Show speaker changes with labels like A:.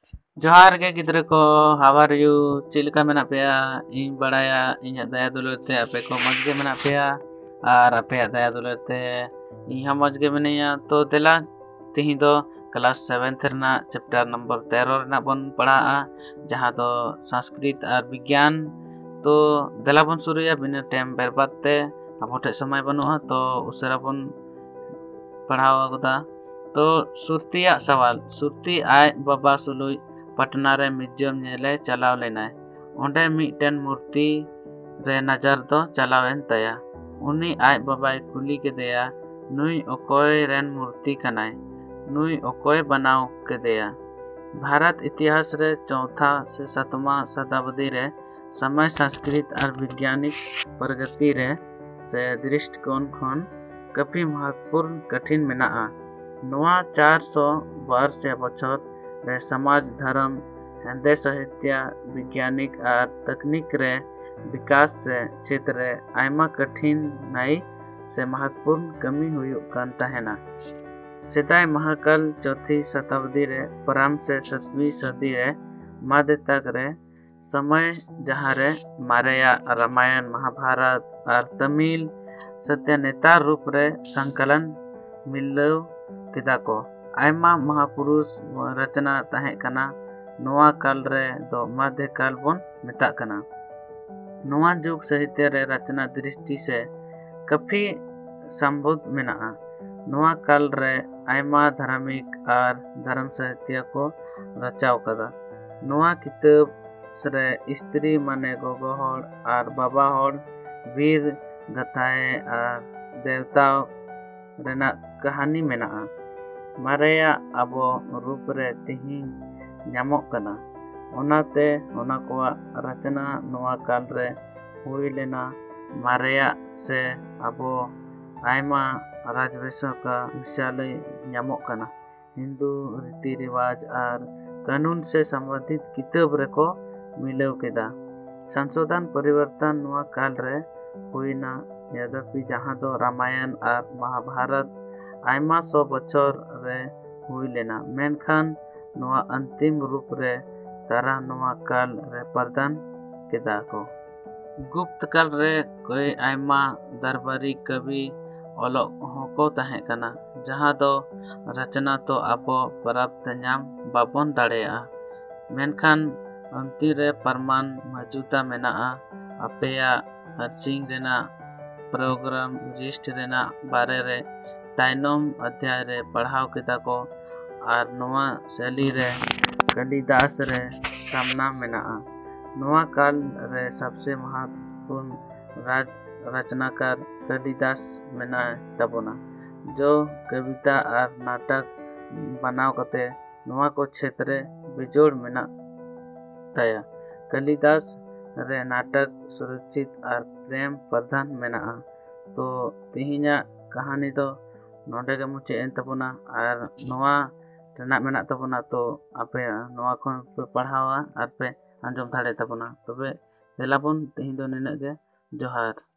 A: जोहार गे गिद्रा को how are you Chilka मेना पेया इन बड़ाया इन दया दुलर ते आपे को मज गे मेना पेया और आपे दया दुलर ते इन मज गे मेनिया तो देला तिही दो क्लास 7th रना चैप्टर नंबर 13 रना बन पढ़ाआ जहां दो संस्कृत और विज्ञान तो देला बन शुरुया बिना टाइम बर्बाद ते अब ठे समय बनुआ तो उसरा बन पढ़ावा गुदा तो सुरतिया सवाल सुरती आय बाबा सुलुई पटना रे म्यूजियम नेले चलाव लेना ओंडे मिटन मूर्ति रे नजर दो चलावेन तया उनी आय बाबा कुली के दया नुई ओकोय रेन मूर्ति कनाय नुई ओकोय बनाव के दया भारत इतिहास रे चौथा से 7वां शताब्दी रे समय संस्कृत और वैज्ञानिक प्रगति रे से दृष्टिकोण खन काफी महत्वपूर्ण कठिन मेना नवा 400 वर्ष या बछर रे समाज धर्म हिंदी साहित्य वैज्ञानिक और तकनीक रे विकास से क्षेत्र रे आयमा कठिन नाई से महत्वपूर्ण कमी हुई कान तहना सेदाय महाकाल चौथी शताब्दी रे प्रारंभ से 7वीं सदी रे मध्य तक रे समय जहाँ रे मारेया रामायण महाभारत और तमिल सत्य नेता रूप रे संकलन मिलव किदा को आयमा महापुरुष रचना तहे कना नवा काल रे दो मध्य काल बन मेता कना नवा जुग साहित्य रे रचना दृष्टि से काफी संबुद्ध मेना नवा काल रे आयमा धार्मिक और धर्म साहित्य को रचाव कदा नवा किताब रे स्त्री माने गोगो होड़ और बाबा होड़ वीर गथाए और देवता रेना कहानी मेना मारेया अबो रूप रे तिही ᱧᱟᱢᱚᱜ ᱠᱟᱱᱟ ᱚᱱᱟᱛᱮ ᱚᱱᱟ ᱠᱚᱣᱟᱜ रचना नवा काल रे हुई लेना मारेया से अबो आयमा राजवंश का विषय ᱧᱟᱢᱚᱜ कना हिंदू रीति रिवाज और कानून से संबंधित किताब रे को मिलव केदा संशोधन परिवर्तन नवा काल रे हुईना यद्यपि जहां दो रामायण और महाभारत आयमा 100 बछर रे हुई लेना मेनखान नवा अंतिम रूप रे तारा नवा काल रे प्रदान केदा को गुप्त काल रे कोई आयमा दरबारी कवि ओलो होको तहे कना जहां दो रचना तो आपो प्राप्त नाम बाबन दाड़ेया मेनखान अंति रे प्रमाण मौजूदा मेना अपेया हर्चिंग रेना प्रोग्राम लिस्ट रेना बारे रे ताइनम अध्याय रे पढ़ाव केदा को और नवा शैली रे कालिदास रे सामना मेना नवा काल रे सबसे महत्वपूर्ण राज रचनाकार कालिदास मेना तबोना जो कविता और नाटक बनाव कते नवा को क्षेत्र बिजोड़ मेना तया कालिदास रे नाटक सुरक्षित और प्रेम प्रधान मेना तो तिहिना कहानी तो नोडे के मुचे एन तबोना और नवा टेना मेना तबोना तो आपे नवा खन पे पढ़ावा और पे आंजम धाड़े तबोना तबे देलाबन तिहि दो निने गे जोहार।